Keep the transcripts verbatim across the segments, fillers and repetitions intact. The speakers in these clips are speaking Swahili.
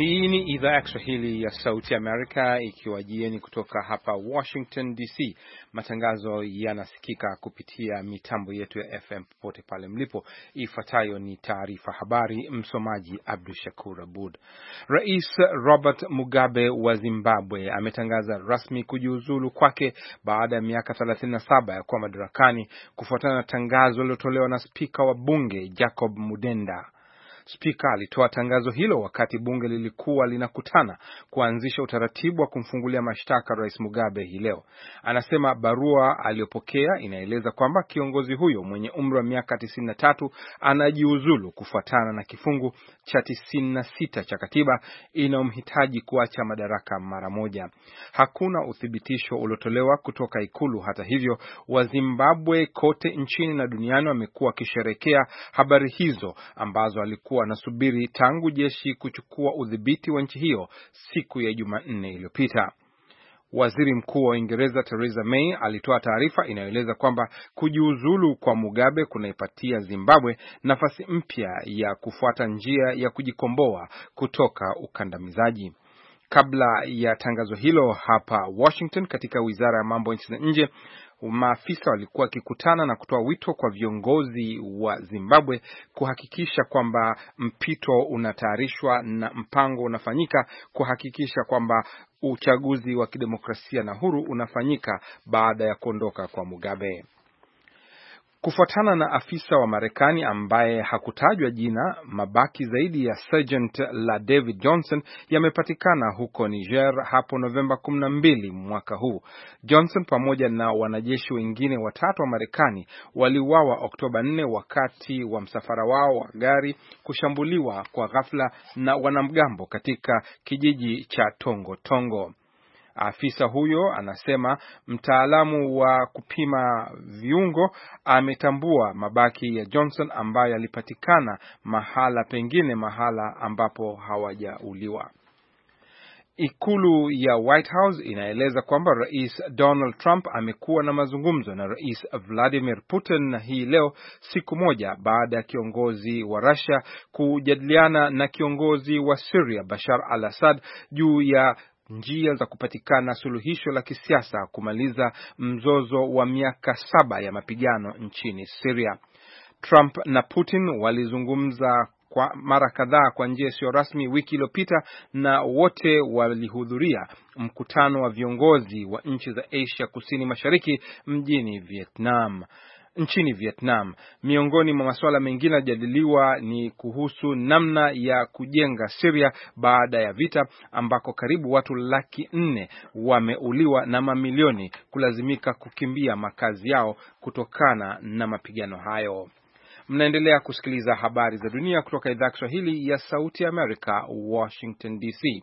Hii ni idhaa ya Kiswahili ya Sauti ya Amerika ikiwajieni kutoka hapa Washington D C. Matangazo yanasikika kupitia mitambo yetu ya F M popote pale mlipo. Ifuatayo ni taarifa habari, msomaji Abdul Shakur Abud. Rais Robert Mugabe wa Zimbabwe ametangaza rasmi kujiuzulu kwake baada ya miaka thelathini na saba ya kuwa madarakani kufuatana na tangazo lilotolewa na spika wa bunge Jacob Mudenda. Spika alitoa tangazo hilo wakati bunge lilikuwa linakutana kuanzisha utaratibu wa kumfungulia mashtaka Rais Mugabe hii leo. Anasema barua aliyopokea inaeleza kwamba kiongozi huyo mwenye umri wa miaka tisini na tatu anajiuzulu kufuatana na kifungu cha tisini na sita cha katiba inayomhitaji kuacha madaraka mara moja. Hakuna uthibitisho uliotolewa kutoka ikulu. Hata hivyo, wa Zimbabwe kote nchini na duniani wamekuwa wakisherehekea habari hizo ambazo alikuwa anasubiri tangu jeshi kuchukua udhibiti wa nchi hiyo siku ya Jumanne iliyopita. Waziri Mkuu wa Uingereza Theresa May alitoa taarifa inayoeleza kwamba kujiuzulu kwa Mugabe kunaipatia Zimbabwe nafasi mpya ya kufuata njia ya kujikomboa kutoka ukandamizaji. Kabla ya tangazo hilo hapa Washington, katika Wizara ya Mambo ya Nchi za Nje, maafisa walikuwa wakikutana na kutoa wito kwa viongozi wa Zimbabwe kuhakikisha kwamba mpito unatayarishwa na mpango unafanyika kuhakikisha kwamba uchaguzi wa kidemokrasia na huru unafanyika baada ya kuondoka kwa Mugabe. Kufuatana na afisa wa Marekani ambaye hakutajwa jina, mabaki zaidi ya Sergeant la David Johnson yamepatikana huko Niger hapo Novemba kumi na mbili mwaka huu. Johnson pamoja na wanajeshi wengine watatu wa Marekani waliuawa Oktoba nne wakati wa msafara wao wa gari kushambuliwa kwa ghafla na wanamgambo katika kijiji cha Tongo Tongo. Afisa huyo anasema mtaalamu wa kupima viungo ametambua mabaki ya Johnson ambayo yalipatikana mahala pengine mahala ambapo hawajauliwa. Ikulu ya White House inaeleza kwamba Rais Donald Trump amekuwa na mazungumzo na Rais Vladimir Putin hii leo, siku moja baada ya kiongozi wa Russia kujadiliana na kiongozi wa Syria Bashar al-Assad juu ya njia za kupatikana suluhisho la kisiasa kumaliza mzozo wa miaka saba ya mapigano nchini Syria. Trump na Putin walizungumza kwa mara kadhaa kwa njia isiyo rasmi wiki iliyopita, na wote walihudhuria mkutano wa viongozi wa nchi za Asia Kusini Mashariki mjini Vietnam. Nchini Vietnam, miongoni mwa masuala mengine yajadiliwa ni kuhusu namna ya kujenga Syria baada ya vita ambako karibu watu laki nne wameuliwa na mamilioni kulazimika kukimbia makazi yao kutokana na mapigano hayo. Mnaendelea kusikiliza habari za dunia kutoka idhaa ya Kiswahili ya Sauti ya Amerika, Washington D C.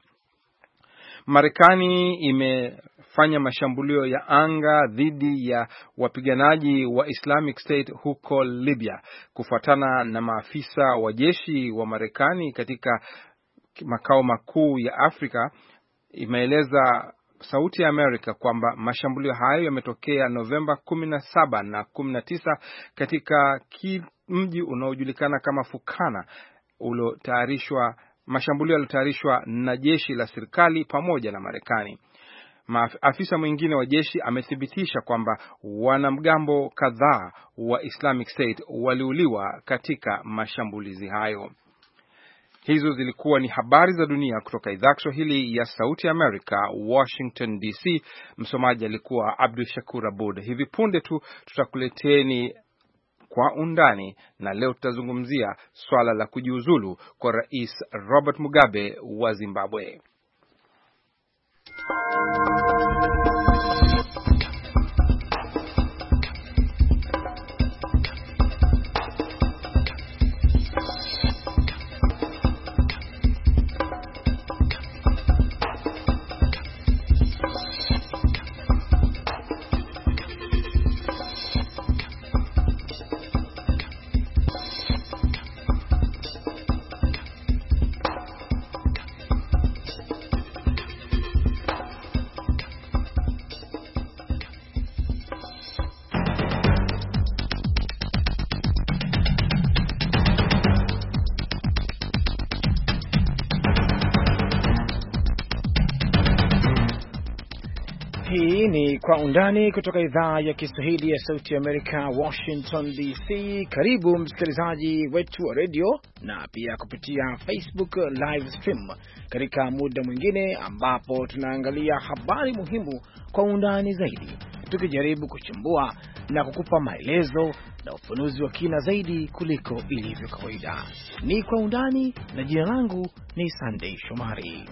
Marekani imefanya mashambulio ya anga dhidi ya wapiganaji wa Islamic State huko Libya. Kufuatana na maafisa wa jeshi wa Marekani katika makao makuu ya Afrika, imeeleza Sauti ya Amerika kwamba mashambulio hayo yametokea Novemba kumi na saba na kumi na tisa katika mji unaojulikana kama Fukana uliotayarishwa mashambulio yaliyotayarishwa na jeshi la serikali pamoja na Marekani. Afisa mwingine wa jeshi amethibitisha kwamba wanamgambo kadhaa wa Islamic State waliuliwa katika mashambulizi hayo. Hizo zilikuwa ni habari za dunia kutoka idhaa Kiswahili ya Sauti ya Amerika, Washington D C. Msomaji alikuwa Abdul Shakur Abud. Hivi punde tu tutakuleteni Kwa Undani, na leo tutazungumzia swala la kujiuzulu kwa Rais Robert Mugabe wa Zimbabwe. Kwa Undani kutoka idhaa ya Kiswahili ya Sauti ya Amerika, Washington D C. Karibu msikilizaji wetu wa radio na pia kupitia Facebook live stream katika muda mwingine ambapo tunaangalia habari muhimu kwa undani zaidi, tukijaribu kuchambua na kukupa maelezo na ufunuzi wa kina zaidi kuliko ilivyo kawaida. Ni Kwa Undani na jina langu ni Sunday Shomari.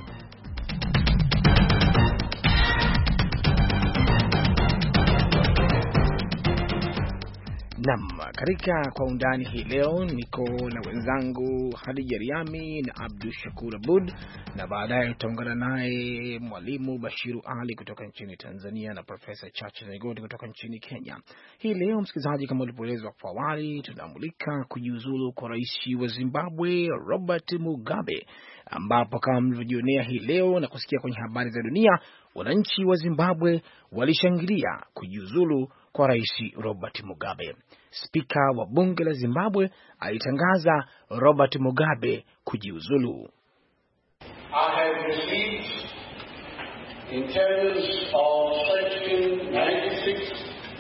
Naam, katika Kwa Undani hii leo niko na wenzangu Hadija Riami na Abdul Shakur Abud, na baadaye tutaungana naye Mwalimu Bashiru Ali kutoka nchini Tanzania na Profesa Chacha Nyaigoti kutoka nchini Kenya. Hii leo msikilizaji, kama ulipoelezwa kwa awali, tunamulika kujiuzulu kwa rais wa Zimbabwe Robert Mugabe, ambapo kama mlivyojionea hii leo na kusikia kwenye habari za dunia, wananchi wa Zimbabwe walishangilia kujiuzulu kwa rais Robert Mugabe. Spika wa bunge la Zimbabwe alitangaza Robert Mugabe kujiuzulu. I have received intelligence of section ninety-six.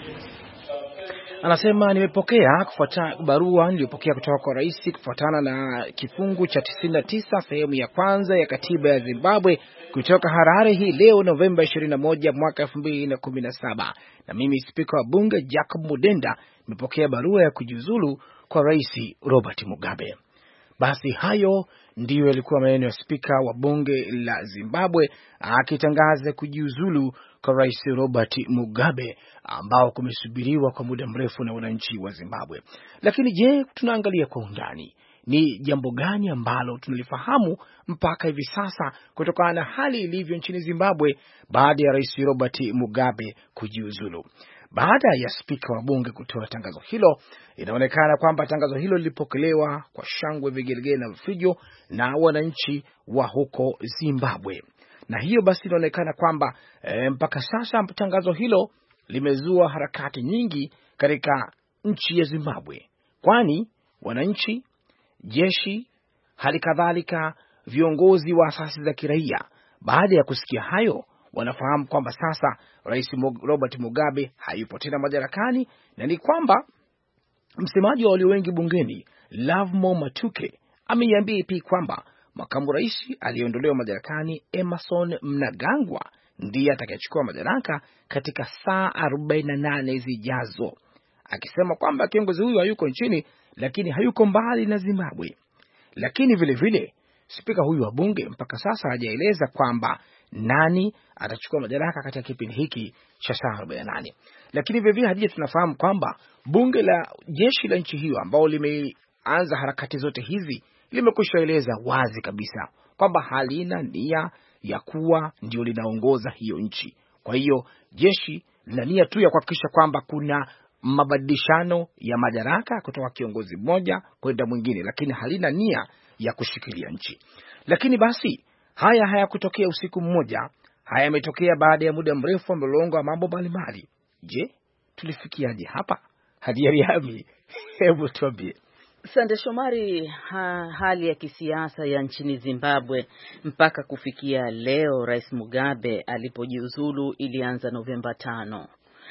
Anasema nimepokea kufuata barua niliyopokea kutoka kwa rais kufuatana na kifungu cha tisini na tisa sehemu ya kwanza ya katiba ya Zimbabwe kutoka Harare hii leo Novemba ishirini na moja mwaka elfu mbili na kumi na saba. Na mimi spika wa bunge Jacob Mudenda nimepokea barua ya kujiuzulu kwa rais Robert Mugabe. Basi hayo ndiyo yalikuwa maneno ya spika wa bunge la Zimbabwe akitangaza kujiuzulu kwa rais Robert Mugabe, ambao kumesubiriwa kwa muda mrefu na wananchi wa Zimbabwe. Lakini je, tunaangalia kwa undani ni jambo gani ambalo tunalifahamu mpaka hivi sasa kutokana na hali ilivyo nchini Zimbabwe baada ya rais Robert Mugabe kujiuzulu? Baada ya spika wa bunge kutoa tangazo hilo, inaonekana kwamba tangazo hilo lilipokelewa kwa shangwe, vigelegele na vifijo na wananchi wa huko Zimbabwe. Na hiyo basi inaonekana kwamba e, mpaka sasa tangazo hilo limezua harakati nyingi katika nchi ya Zimbabwe, kwani wananchi, jeshi, hali kadhalika viongozi wa asasi za kiraia, baada ya kusikia hayo, wanafahamu kwamba sasa rais Robert Mugabe hayupo tena madarakani, na ni kwamba msemaji wa walio wengi bungeni Lovemore Matuke ameiambia pia kwamba makamu rais aliyeondolewa madarakani Emmerson Mnangagwa ndiye atakayechukua madaraka katika saa arobaini na nane zijazo, akisema kwamba kiongozi huyu hayuko nchini lakini hayuko mbali na Zimbabwe. Lakini vile vile spika huyu wa bunge mpaka sasa hajaeleza kwamba nani atachukua madaraka katika kipindi hiki cha saa arobaini na nane. Lakini vile vile hadi tunafahamu kwamba bunge la jeshi la nchi hiyo ambao limeanza harakati zote hizi limekwishaeleza wazi kabisa kwamba halina nia ya kuwa ndio linaongoza hiyo nchi. Kwa hiyo jeshi lina nia tu ya kuhakikisha kwamba kuna mabadilishano ya madaraka kutoka kiongozi mmoja kwenda mwingine, lakini halina nia ya kushikilia nchi. Lakini basi haya hayakutokea usiku mmoja, haya yametokea baada ya muda mrefu mlolongo wa mambo mbalimbali. Je, tulifikiaje hapa? Hadija Riami, hebu tuambie. Sande Shomari, ha, hali ya kisiasa ya nchini Zimbabwe mpaka kufikia leo rais Mugabe alipojiuzulu ilianza Novemba tano.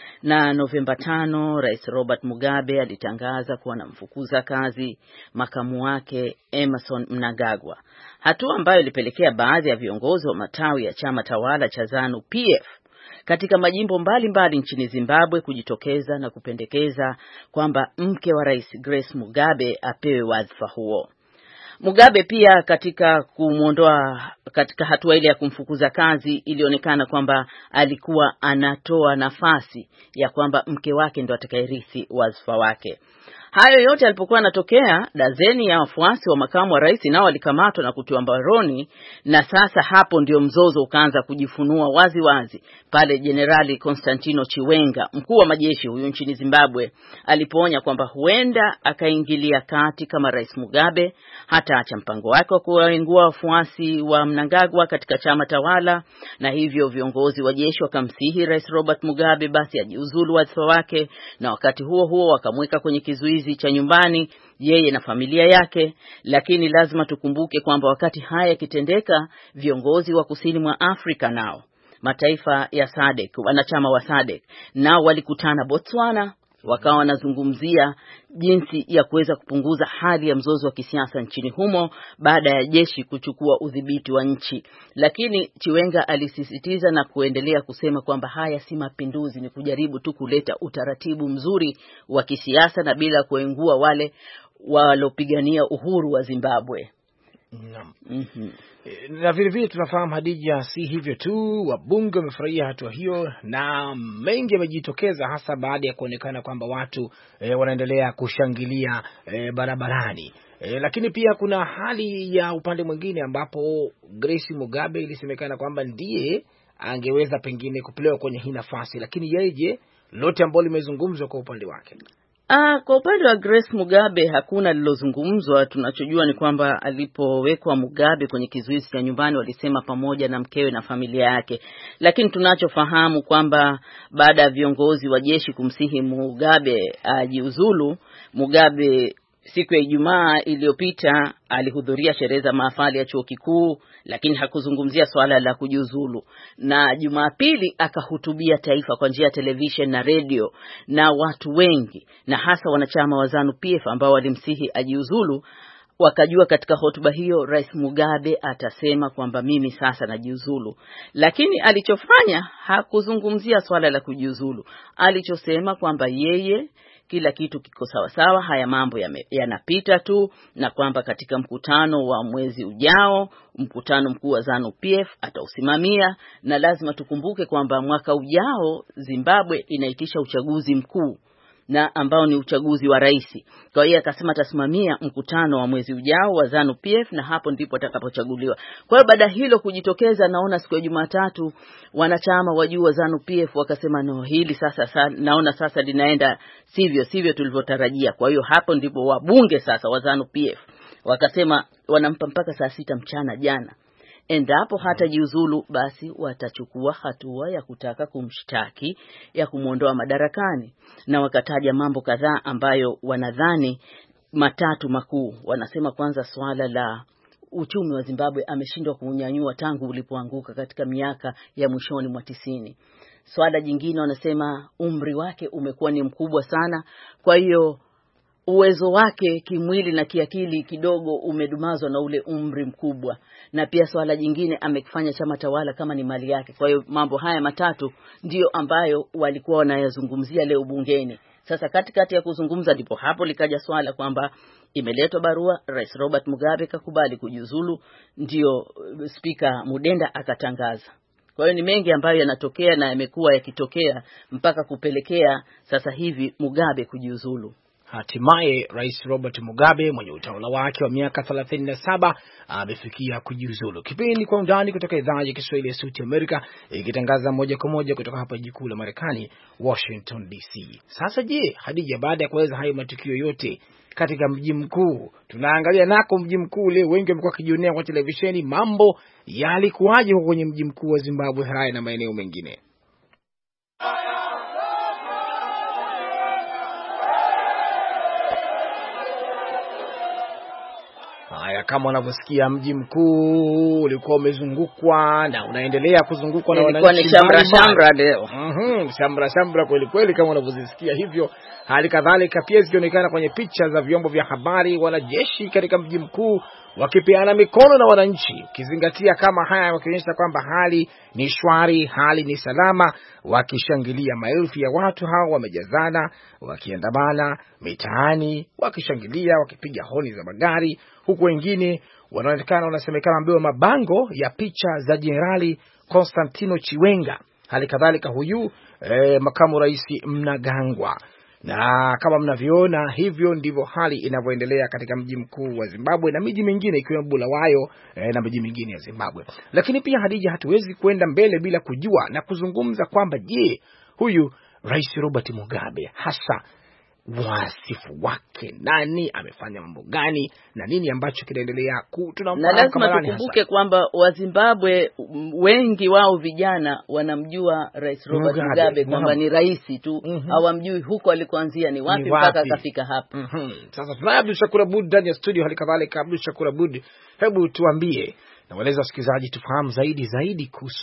Na Novemba tano rais Robert Mugabe alitangaza kuwa anamfukuza kazi makamu wake Emmerson Mnangagwa, hatua ambayo ilipelekea baadhi ya viongozi wa matawi ya chama tawala cha ZANU P F katika majimbo mbalimbali mbali nchini Zimbabwe kujitokeza na kupendekeza kwamba mke wa rais Grace Mugabe apewe wadhifa huo. Mugabe pia katika kumuondoa katika hatua ile ya kumfukuza kazi, ilionekana kwamba alikuwa anatoa nafasi ya kwamba mke wake ndo atakayerithi wadhifa wake. Hayo yote yalipokuwa yanatokea, dazeni ya wafuasi wa makamu wa rais nao walikamatwa na kutiwa mbaroni, na sasa hapo ndio mzozo ukaanza kujifunua wazi wazi pale Jenerali Constantino Chiwenga, mkuu wa majeshi huyu nchini Zimbabwe, alipoonya kwamba huenda akaingilia kati kama rais Mugabe hataacha mpango wake wa kuwaingua wafuasi wa Mnangagwa katika chama tawala, na hivyo viongozi wa jeshi wakamsihi rais Robert Mugabe basi ajiuzulu wadhifa wake, na wakati huo huo wakamweka kwenye kizuizi cha nyumbani yeye na familia yake. Lakini lazima tukumbuke kwamba wakati haya kitendeka, viongozi wa kusini mwa Afrika nao mataifa ya SADC, wanachama wa SADC, nao walikutana Botswana, wakawa wanazungumzia jinsi ya kuweza kupunguza hali ya mzozo wa kisiasa nchini humo baada ya jeshi kuchukua udhibiti wa nchi. Lakini Chiwenga alisisitiza na kuendelea kusema kwamba haya si mapinduzi, ni kujaribu tu kuleta utaratibu mzuri wa kisiasa na bila kuengua wale walopigania uhuru wa Zimbabwe. Naam. Mhm. Na vile vile tunafahamu Hadija, si hivyo tu, wabunge wamefurahia hatua hiyo na mengi yamejitokeza, hasa baada ya kuonekana kwamba watu e, wanaendelea kushangilia e, barabarani. E, lakini pia kuna hali ya upande mwingine ambapo Grace Mugabe ilisemekana kwamba ndiye angeweza pengine kupelewa kwenye hii nafasi, lakini yeye je, lote ambalo limezungumzwa kwa upande wake? Ah, kwa upande wa Grace Mugabe hakuna lilozungumzwa. Tunachojua ni kwamba alipowekwa Mugabe kwenye kizuizi cha nyumbani walisema pamoja na mkewe na familia yake. Lakini tunachofahamu kwamba baada ya viongozi wa jeshi kumsihi Mugabe ajiuzulu, Mugabe siku ya Ijumaa iliyopita alihudhuria sherehe za mahafali ya chuo kikuu, lakini hakuzungumzia swala la kujiuzulu. Na Jumapili akahutubia taifa kwa njia ya television na radio, na watu wengi na hasa wanachama wa ZANU P F ambao walimsihi ajiuzulu wakajua katika hotuba hiyo Rais Mugabe atasema kwamba mimi sasa najiuzulu. Lakini alichofanya hakuzungumzia swala la kujiuzulu. Alichosema kwamba yeye kila kitu kiko sawa sawa, haya mambo yanapita ya tu, na kwamba katika mkutano wa mwezi ujao, mkutano mkuu wa ZANU P F atausimamia, na lazima tukumbuke kwamba mwaka ujao Zimbabwe inaitisha uchaguzi mkuu na ambao ni uchaguzi wa rais. Kwa hiyo akasema atasimamia mkutano wa mwezi ujao wa ZANU P F na hapo ndipo atakapochaguliwa. Kwa hiyo baada hilo kujitokeza, naona siku ya Jumatatu wanachama wa juu wa ZANU P F wakasema no, hili sasa sa, naona sasa linaenda sivyo sivyo tulivyotarajia. Kwa hiyo hapo ndipo wabunge sasa wa ZANU P F wakasema wanampa mpaka saa sita mchana jana. Endapo hata jiuzulu, basi watachukua hatua ya kutaka kumshtaki, ya kumuondoa madarakani. Na wakataja mambo kadhaa ambayo wanadhani matatu makuu. Wanasema kwanza swala la uchumi wa Zimbabwe ameshindwa kuunyanyua tangu ulipoanguka katika miaka ya mwishoni mwa tisini. Swala jingine wanasema umri wake umekuwa ni mkubwa sana, kwa hiyo uwezo wake kimwili na kiakili kidogo umedumazwa na ule umri mkubwa. Na pia swala jingine amekifanya chama tawala kama ni mali yake. Kwa hiyo mambo haya matatu ndiyo ambayo walikuwa wanayazungumzia leo bungeni. Sasa katikati ya kuzungumza ndipo hapo likaja swala kwamba imeletwa barua, Rais Robert Mugabe kakubali kujiuzulu, ndio Speaker Mudenda akatangaza. Kwa hiyo ni mengi ambayo yanatokea na yamekuwa yakitokea mpaka kupelekea sasa hivi Mugabe kujiuzulu. Hatimaye Rais Robert Mugabe mwenye utawala wake wa miaka thelathini na saba amefikia kujiuzulu. Kipindi Kwa Undani kutoka idhaa ya Kiswahili ya Sauti Amerika, ikitangaza moja kwa moja kutoka hapa jiji kuu la Marekani, Washington D C. Sasa je, Hadija, baada ya kueleza hayo matukio yote katika mji mkuu, tunaangalia nako mji mkuu leo, wengi wamekuwa kijionea kwa televisheni, mambo yalikuwaje huko kwenye mji mkuu wa Zimbabwe, Harare na maeneo mengine. Haya, kama unavyosikia, mji mkuu ulikuwa umezungukwa na unaendelea kuzungukwa na wananchi. Ni shamra shamra leo. Mhm, shamra shamra kweli kweli kama unavyozisikia hivyo. Hali kadhalika pia zikionekana kwenye picha za vyombo vya habari, wanajeshi katika mji mkuu wakipeana mikono na wananchi, ukizingatia kama haya wakionyesha kwamba hali ni shwari, hali ni salama, wakishangilia. Maelfu ya watu hao wamejazana, wakiandamana mitaani, wakishangilia, wakipiga honi za magari, huku wengine wanaonekana wanasemekana ambaye mabango ya picha za Jenerali Constantino Chiwenga. Hali kadhalika huyu eh, makamu rais Mnangagwa. Na kama mnavyoona, hivyo ndivyo hali inavyoendelea katika mji mkuu wa Zimbabwe na miji mingine ikiwemo Bulawayo eh, na miji mingine ya Zimbabwe. Lakini pia Hadija, hatuwezi kwenda mbele bila kujua na kuzungumza kwamba je, huyu Rais Robert Mugabe hasa wasifu wake nani, amefanya mambo gani na nini ambacho kinaendelea ku tunamfahamu. Na lazima tukumbuke kwamba wa Zimbabwe wengi wao vijana wanamjua Rais Robert Mugabe, Mugabe kwamba ni rais tu, mm -hmm. hawamjui huko alikoanzia ni wapi mpaka akafika hapa. Mm -hmm. Sasa tunaye Abdul Shakur Abud ndani ya studio. Hali kadhalika Abdul Shakur Abud, hebu tuambie na waeleza wasikilizaji tufahamu zaidi zaidi kuhusu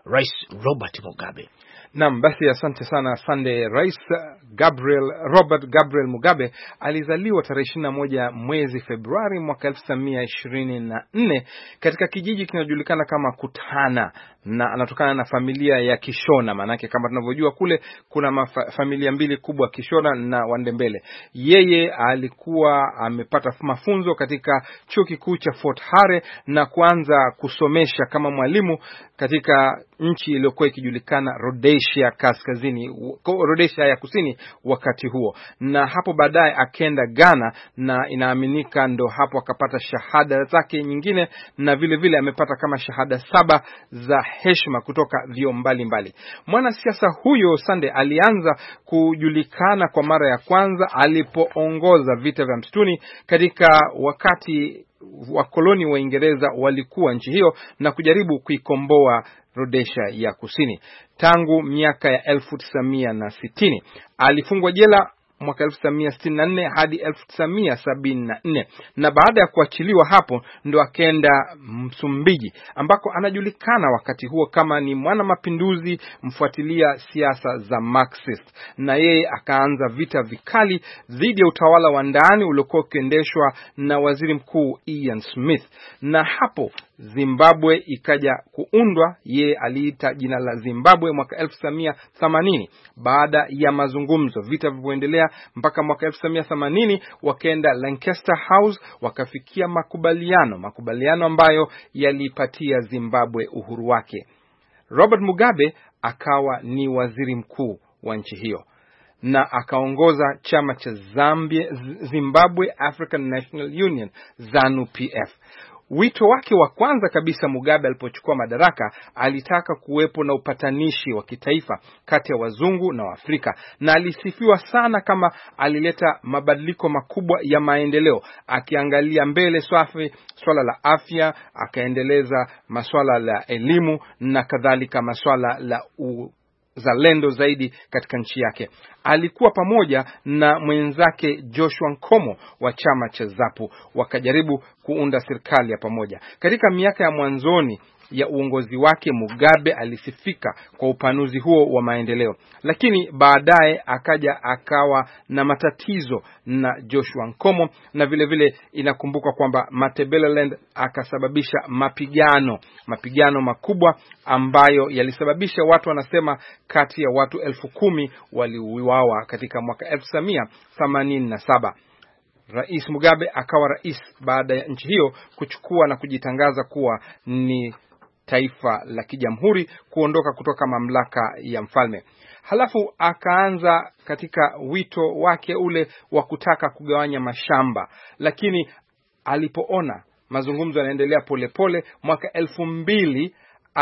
Rais Robert Mugabe. Naam, basi asante sana Sunday. Rais Gabriel Robert Gabriel Mugabe alizaliwa tarehe ishirini na moja mwezi Februari mwaka elfu tisa mia ishirini na nne katika kijiji kinachojulikana kama Kutana, na anatokana na familia ya Kishona. Manake kama tunavyojua kule kuna mafa, familia mbili kubwa, Kishona na Wandembele. Yeye alikuwa amepata mafunzo katika chuo kikuu cha Fort Hare na kuanza kusomesha kama mwalimu katika nchi iliyokuwa ikijulikana Rhodesia Kaskazini, Rhodesia ya Kusini wakati huo, na hapo baadaye akaenda Ghana, na inaaminika ndo hapo akapata shahada zake nyingine, na vile vile amepata kama shahada saba za heshima kutoka vyuo mbalimbali. Mwanasiasa huyo Sunday alianza kujulikana kwa mara ya kwanza alipoongoza vita vya msituni katika wakati wakoloni wa Uingereza walikuwa nchi hiyo na kujaribu kuikomboa Rhodesia ya Kusini. Tangu miaka ya elfu tisa mia na sitini alifungwa jela mwaka elfu tisa mia sitini na nne hadi elfu tisa mia sabini na nne, na baada ya kuachiliwa hapo ndo akaenda Msumbiji ambako anajulikana wakati huo kama ni mwana mapinduzi mfuatilia siasa za Marxist, na yeye akaanza vita vikali dhidi ya utawala wa ndani uliokuwa ukiendeshwa na waziri mkuu Ian Smith, na hapo Zimbabwe ikaja kuundwa. Yeye aliita jina la Zimbabwe mwaka elfu tisa mia themanini baada ya mazungumzo. Vita vilivyoendelea mpaka mwaka elfu tisa mia themanini wakaenda Lancaster House, wakafikia makubaliano makubaliano ambayo yalipatia Zimbabwe uhuru wake. Robert Mugabe akawa ni waziri mkuu wa nchi hiyo na akaongoza chama cha Zambia, Zimbabwe African National Union, ZANU P F. Wito wake wa kwanza kabisa Mugabe alipochukua madaraka, alitaka kuwepo na upatanishi wa kitaifa kati ya wazungu na Waafrika, na alisifiwa sana kama alileta mabadiliko makubwa ya maendeleo, akiangalia mbele swafi swala la afya, akaendeleza masuala la elimu na kadhalika masuala la u zalendo zaidi katika nchi yake. Alikuwa pamoja na mwenzake Joshua Nkomo wa chama cha ZAPU, wakajaribu kuunda serikali ya pamoja. Katika miaka ya mwanzoni ya uongozi wake Mugabe alisifika kwa upanuzi huo wa maendeleo, lakini baadaye akaja akawa na matatizo na Joshua Nkomo, na vile vile inakumbuka kwamba Matabeleland akasababisha mapigano mapigano makubwa ambayo yalisababisha watu wanasema kati ya watu elfu kumi waliuawa katika mwaka elfu tisa mia themanini na saba. Rais Mugabe akawa rais baada ya nchi hiyo kuchukua na kujitangaza kuwa ni taifa la kijamhuri, kuondoka kutoka mamlaka ya mfalme. Halafu akaanza katika wito wake ule wa kutaka kugawanya mashamba, lakini alipoona mazungumzo yanaendelea polepole, mwaka elfu mbili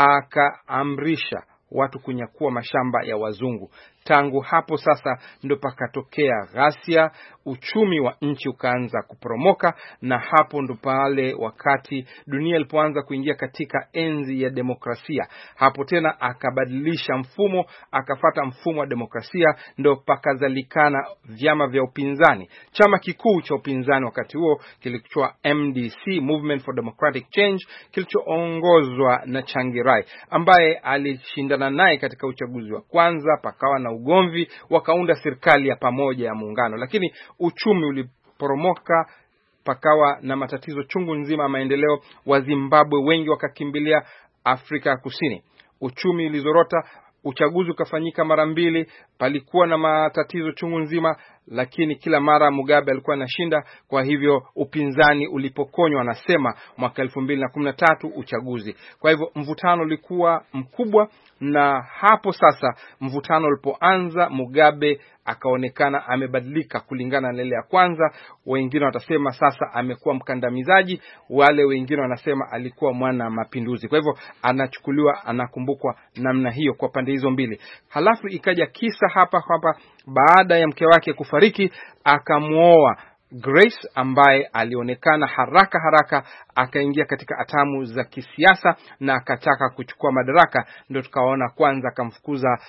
akaamrisha watu kunyakua mashamba ya wazungu. Tangu hapo sasa ndo pakatokea ghasia, uchumi wa nchi ukaanza kuporomoka, na hapo ndo pale wakati dunia ilipoanza kuingia katika enzi ya demokrasia. Hapo tena akabadilisha mfumo, akafata mfumo wa demokrasia, ndo pakazalikana vyama vya upinzani. Chama kikuu cha upinzani wakati huo kilichoitwa M D C, Movement for Democratic Change, kilichoongozwa na Changirai ambaye alishindana naye katika uchaguzi wa kwanza. Pakawa na ugomvi, wakaunda serikali ya pamoja ya muungano, lakini uchumi uliporomoka, pakawa na matatizo chungu nzima ya maendeleo. Wa Zimbabwe wengi wakakimbilia Afrika ya Kusini. Uchumi ulizorota, uchaguzi ukafanyika mara mbili, palikuwa na matatizo chungu nzima, lakini kila mara Mugabe alikuwa anashinda. Kwa hivyo upinzani ulipokonywa, anasema mwaka elfu mbili na kumi na tatu uchaguzi. Kwa hivyo mvutano ulikuwa mkubwa, na hapo sasa mvutano ulipoanza, Mugabe akaonekana amebadilika kulingana na ile ya kwanza. Wengine watasema sasa amekuwa mkandamizaji, wale wengine wanasema alikuwa mwana mapinduzi. Kwa hivyo anachukuliwa, anakumbukwa namna hiyo kwa pande hizo mbili. Halafu ikaja kisa hapa hapa, baada ya mke wake kufariki akamuoa Grace ambaye alionekana haraka haraka akaingia katika atamu za kisiasa na akataka kuchukua madaraka. Ndio tukaona kwanza akamfukuza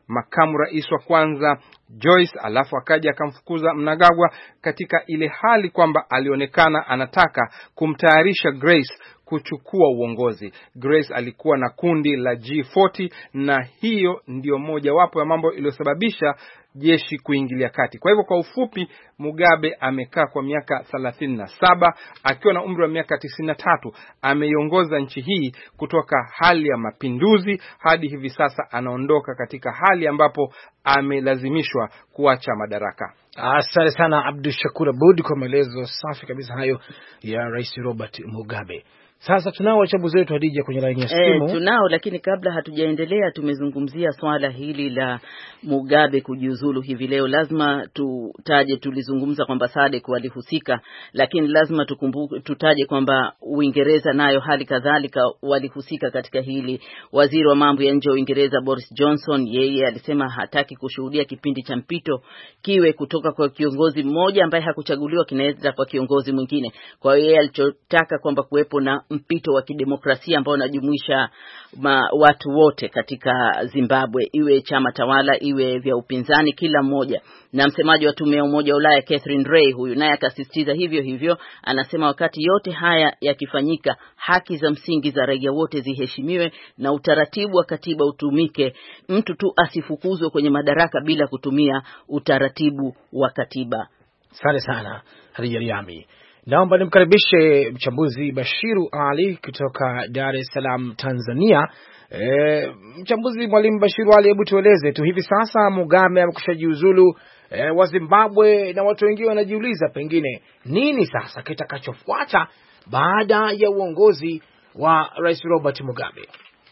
makamu rais wa kwanza Joyce, alafu akaja akamfukuza Mnangagwa katika ile hali kwamba alionekana anataka kumtayarisha Grace kuchukua uongozi. Grace alikuwa na kundi la G arobaini na hiyo ndio moja wapo ya mambo iliyosababisha jeshi kuingilia kati. Kwa hivyo kwa ufupi, Mugabe amekaa kwa miaka thelathini na saba akiwa na umri wa miaka tisini na tatu. Ameiongoza nchi hii kutoka hali ya mapinduzi hadi hivi sasa anaondoka katika hali ambapo amelazimishwa kuacha madaraka. Asante sana Abdul Shakur Abud kwa maelezo safi kabisa hayo ya Rais Robert Mugabe. Sasa tunao wachambuzi wetu Hadija kwenye laini ya simu. Eh, tunao, lakini kabla hatujaendelea tumezungumzia swala hili la Mugabe kujiuzulu hivi leo. Lazima tutaje, tulizungumza kwamba SADC walihusika, lakini lazima tukumbuke, tutaje kwamba Uingereza nayo hali kadhalika walihusika katika hili. Waziri wa mambo ya nje wa Uingereza Boris Johnson, yeye alisema hataki kushuhudia kipindi cha mpito kiwe kutoka kwa kiongozi mmoja ambaye hakuchaguliwa kinaenda kwa kiongozi mwingine. Kwa hiyo yeye alichotaka kwamba kuwepo na mpito wa kidemokrasia ambao unajumuisha watu wote katika Zimbabwe, iwe chama tawala iwe vya upinzani, kila mmoja. Na msemaji wa tume ya Umoja wa Ulaya Catherine Ray, huyu naye akasisitiza hivyo hivyo, anasema wakati yote haya yakifanyika, haki za msingi za raia wote ziheshimiwe na utaratibu wa katiba utumike. Mtu tu asifukuzwe kwenye madaraka bila kutumia utaratibu wa katiba. Asante sana Hadija Riami. Naomba nimkaribishe mchambuzi Bashiru Ali kutoka Dar es Salaam, Tanzania. E, mchambuzi Mwalimu Bashiru Ali, hebu tueleze tu, hivi sasa Mugabe amekushajiuzulu e, wa Zimbabwe, na watu wengine wanajiuliza pengine nini sasa kitakachofuata baada ya uongozi wa Rais Robert Mugabe.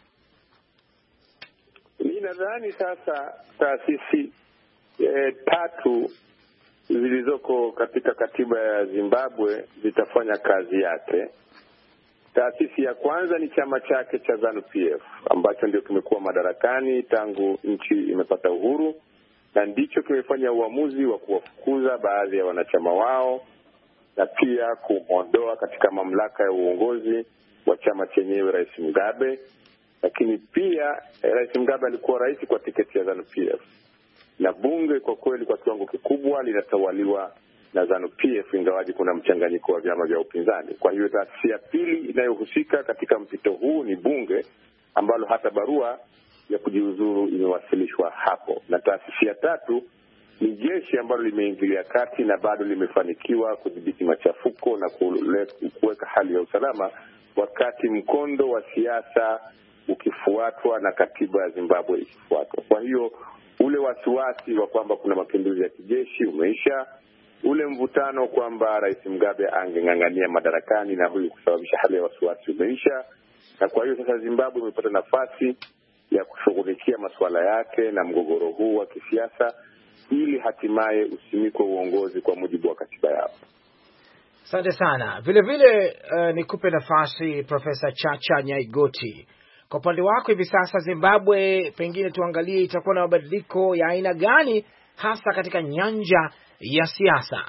Mimi nadhani sasa taasisi e, tatu zilizoko katika katiba ya Zimbabwe zitafanya kazi yake. Taasisi ya kwanza ni chama chake cha ZANU P F ambacho ndio kimekuwa madarakani tangu nchi imepata uhuru, na ndicho kimefanya uamuzi wa kuwafukuza baadhi ya wanachama wao na pia kuondoa katika mamlaka ya uongozi wa chama chenyewe Rais Mugabe. Lakini pia Rais Mugabe alikuwa rais kwa tiketi ya ZANU P F, na bunge kwa kweli kwa kiwango kikubwa linatawaliwa na ZANU P F, ingawaji kuna mchanganyiko wa vyama vya upinzani. Kwa hiyo taasisi ya pili inayohusika katika mpito huu ni bunge, ambalo hata barua ya kujiuzuru imewasilishwa hapo. Na taasisi ya tatu ni jeshi ambalo limeingilia kati na bado limefanikiwa kudhibiti machafuko na kuweka hali ya usalama, wakati mkondo wa siasa ukifuatwa na katiba ya Zimbabwe ikifuatwa. Kwa hiyo ule wasiwasi wa kwamba kuna mapinduzi ya kijeshi umeisha. Ule mvutano kwamba Rais Mugabe angeng'ang'ania madarakani na huyu kusababisha hali ya wasiwasi umeisha. Na kwa hiyo sasa Zimbabwe imepata nafasi ya kushughulikia masuala yake na mgogoro huu wa kisiasa ili hatimaye usimikwe uongozi kwa mujibu wa katiba yao. Asante sana. Vile vile uh, nikupe nafasi Profesa Chacha Nyaigoti. Kwa upande wako hivi sasa Zimbabwe, pengine tuangalie itakuwa na mabadiliko ya aina gani hasa katika nyanja ya siasa?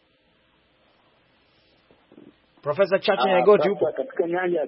Profesa Chacha Nyaigoti huko katika nyanja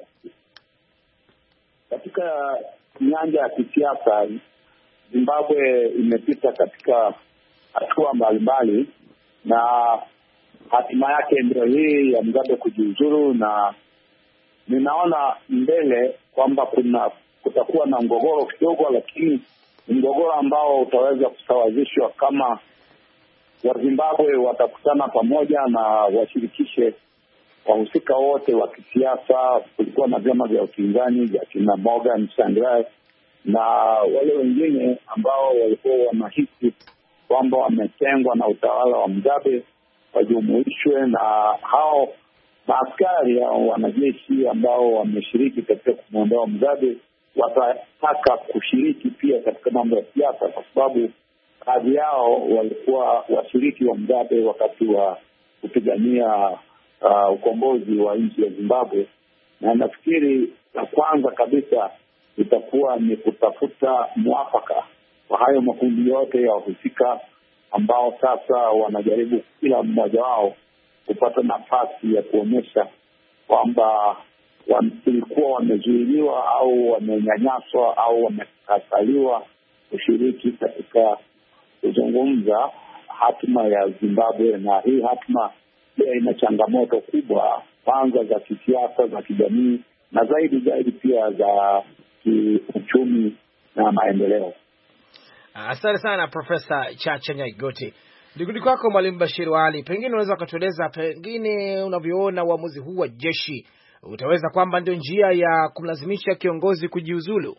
katika nyanja ya kisiasa. Zimbabwe imepita katika hatua mbalimbali na hatima yake ndio hii ya Mugabe kujiuzuru, na ninaona mbele kwamba kuna kutakuwa na mgogoro kidogo, lakini mgogoro ambao utaweza kusawazishwa kama Wazimbabwe watakutana pamoja na washirikishe wahusika wote wa kisiasa. Kulikuwa na vyama vya upinzani vya kina Morgan Tsvangirai na wale wengine ambao walikuwa wanahisi kwamba wametengwa na utawala wa Mugabe wajumuishwe, na hao maaskari au wanajeshi ambao wameshiriki katika kumwondoa Mugabe watataka kushiriki pia katika mambo ya siasa, kwa sababu baadhi yao walikuwa washiriki wa Mugabe wakati wa kupigania uh, ukombozi wa nchi ya Zimbabwe. Na nafikiri la kwanza kabisa itakuwa ni kutafuta mwafaka wa hayo makundi yote ya wahusika ambao sasa wanajaribu kila mmoja wao kupata nafasi ya kuonyesha kwamba walikuwa wamezuiliwa au wamenyanyaswa au wamekataliwa kushiriki katika kuzungumza hatima ya Zimbabwe, na hii hatima pia ina changamoto kubwa, kwanza za kisiasa, za kijamii na zaidi zaidi pia za kiuchumi na maendeleo. Asante sana Profesa Chacha Nyaigoti. Ndugu kwako Mwalimu Bashir Wali, pengine unaweza kutueleza pengine unavyoona uamuzi huu wa jeshi utaweza kwamba ndio njia ya kumlazimisha kiongozi kujiuzulu?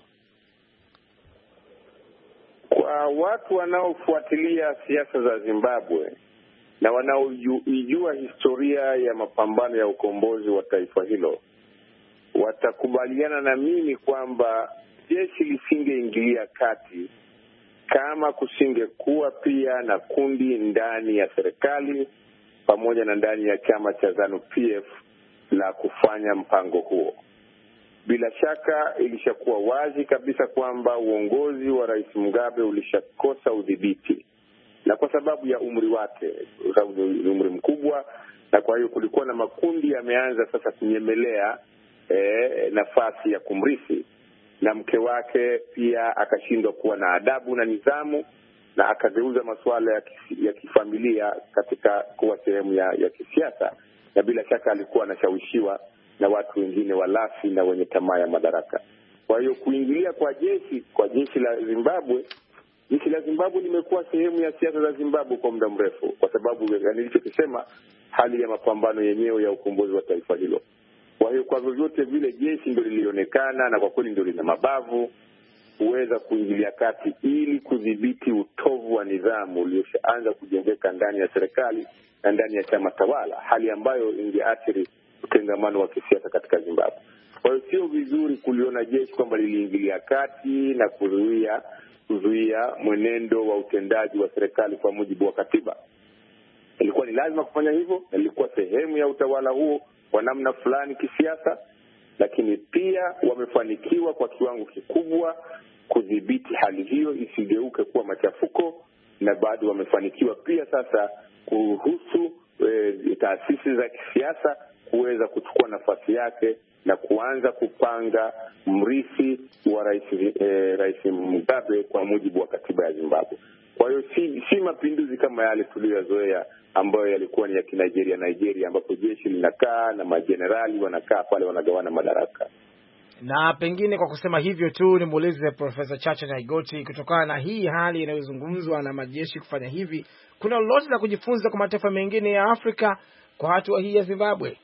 Kwa watu wanaofuatilia siasa za Zimbabwe na wanaoijua historia ya mapambano ya ukombozi wa taifa hilo, watakubaliana na mimi kwamba jeshi lisingeingilia kati kama kusingekuwa pia na kundi ndani ya serikali pamoja na ndani ya chama cha ZANU P F la kufanya mpango huo. Bila shaka ilishakuwa wazi kabisa kwamba uongozi wa Rais Mugabe ulishakosa udhibiti, na kwa sababu ya umri wake, kwa sababu ni umri mkubwa, na kwa hiyo kulikuwa na makundi yameanza sasa kunyemelea eh, nafasi ya kumrithi, na mke wake pia akashindwa kuwa na adabu na nidhamu, na akageuza masuala ya, kif, ya kifamilia katika kuwa sehemu ya, ya kisiasa, na bila shaka alikuwa anashawishiwa na watu wengine walafi na wenye tamaa ya madaraka. Kwa hiyo kuingilia kwa jeshi kwa jeshi la Zimbabwe, jeshi la Zimbabwe limekuwa sehemu ya siasa za Zimbabwe kwa muda mrefu, kwa sababu nilichokisema, hali ya mapambano yenyewe ya ukombozi wa taifa hilo. Kwa hiyo kwa vyovyote vile jeshi ndio lilionekana, na kwa kweli ndio lina mabavu huweza kuingilia kati ili kudhibiti utovu wa nidhamu ulioanza kujengeka ndani ya serikali na ndani ya chama tawala, hali ambayo ingeathiri utengamano wa kisiasa katika Zimbabwe. Kwa hiyo sio vizuri kuliona jeshi kwamba liliingilia kati na kuzuia kuzuia mwenendo wa utendaji wa serikali kwa mujibu wa katiba. Ilikuwa ni lazima kufanya hivyo, na ilikuwa sehemu ya utawala huo kwa namna fulani kisiasa, lakini pia wamefanikiwa kwa kiwango kikubwa kudhibiti hali hiyo isigeuke kuwa machafuko, na bado wamefanikiwa pia sasa kuruhusu e, taasisi za kisiasa kuweza kuchukua nafasi yake na kuanza kupanga mrithi wa rais e, rais Mugabe kwa mujibu wa katiba ya Zimbabwe. Kwa hiyo si, si mapinduzi kama yale tuliyozoea ambayo yalikuwa ni ya Kinigeria Nigeria, ambapo jeshi linakaa na majenerali wanakaa pale wanagawana madaraka. Na pengine kwa kusema hivyo tu nimuulize Profesa Chacha Nyaigoti, kutokana na hii hali inayozungumzwa na majeshi kufanya hivi, kuna lolote la kujifunza kwa mataifa mengine ya Afrika kwa hatua hii ya Zimbabwe?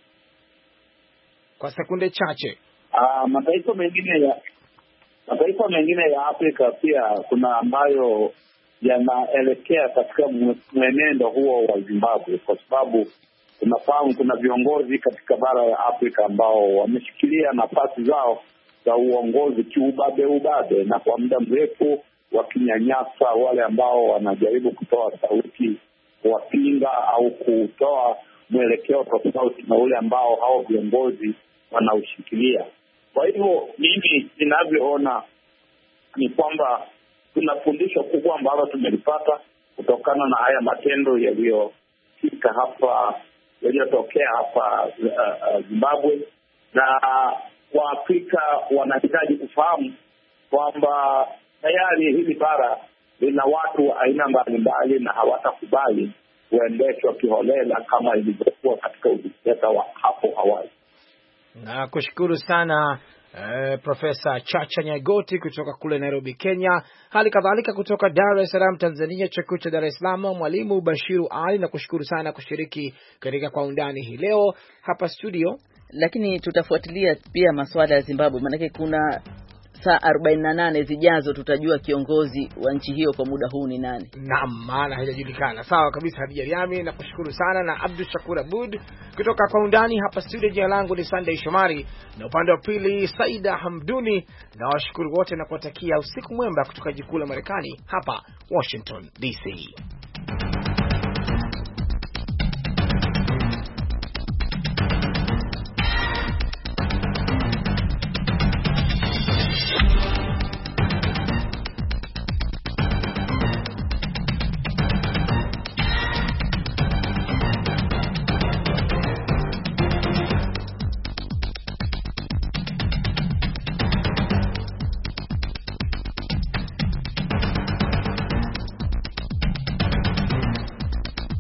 Kwa sekunde chache. Ah, mataifa mengine ya mataifa mengine ya Afrika pia kuna ambayo yanaelekea katika mwenendo huo wa Zimbabwe, kwa sababu tunafahamu kuna viongozi katika bara ya Afrika ambao wameshikilia nafasi zao za uongozi kiubabe ubabe, na kwa muda mrefu wakinyanyasa wale ambao wanajaribu kutoa sauti kuwapinga au kutoa mwelekeo tofauti na ule ambao hao viongozi wanaushikilia. Kwa hivyo mimi ninavyoona ni kwamba kuna fundisho kubwa ambalo tumelipata kutokana na haya matendo yaliyofika hapa yaliyotokea hapa uh, Zimbabwe, na Waafrika wanahitaji kufahamu kwamba tayari hili bara lina watu wa aina mbalimbali na hawatakubali kuendeshwa kiholela kama ilivyokuwa katika udikteta wa hapo awali. Na kushukuru sana Uh, Profesa Chacha Nyaigoti kutoka kule Nairobi, Kenya, hali kadhalika kutoka Dar es Salaam, Tanzania, chuo kikuu cha Dar es Salaam, Mwalimu Bashiru Ali, na kushukuru sana kushiriki katika Kwa Undani hii leo hapa studio. Lakini tutafuatilia pia masuala ya Zimbabwe, maana kuna saa arobaini na nane zijazo tutajua kiongozi wa nchi hiyo kwa muda huu ni nani. Naam, maana haijajulikana. Sawa kabisa Hadija Riami, na kushukuru sana, na Abdul Shakur Abud kutoka Kwa Undani hapa studio. Jina langu ni Sunday Shomari, na upande wa pili Saida Hamduni, na washukuru wote na kuwatakia usiku mwema kutoka jikuu la Marekani hapa Washington D C.